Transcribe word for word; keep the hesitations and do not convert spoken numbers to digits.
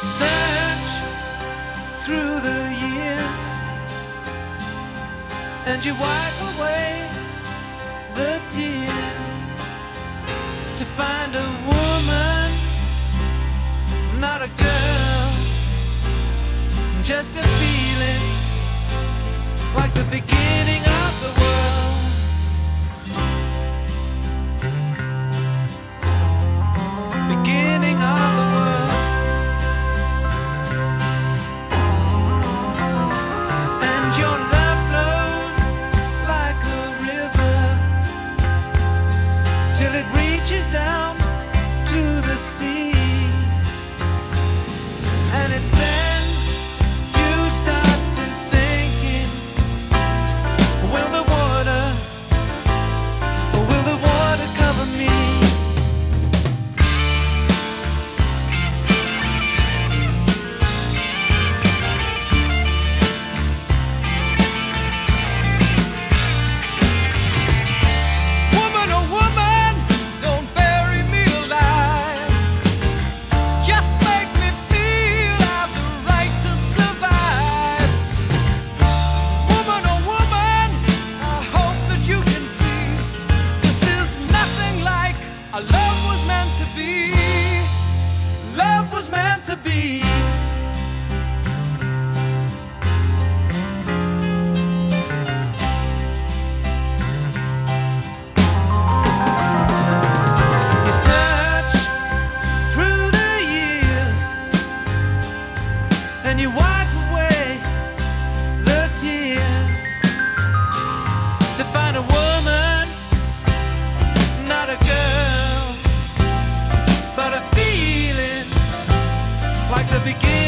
Search through the years and you wipe away the tears to find a woman, not a girl, just a feeling like the beginning of the world. Beginning of the world. And your love flows like a river till it reaches down to the sea. And it's then you start to thinking, will the water, will the water cover me? Love was meant to be. Love was meant to be. You search through the years and you wipe away the tears to find a woman, not a girl, but a feeling like the beginning.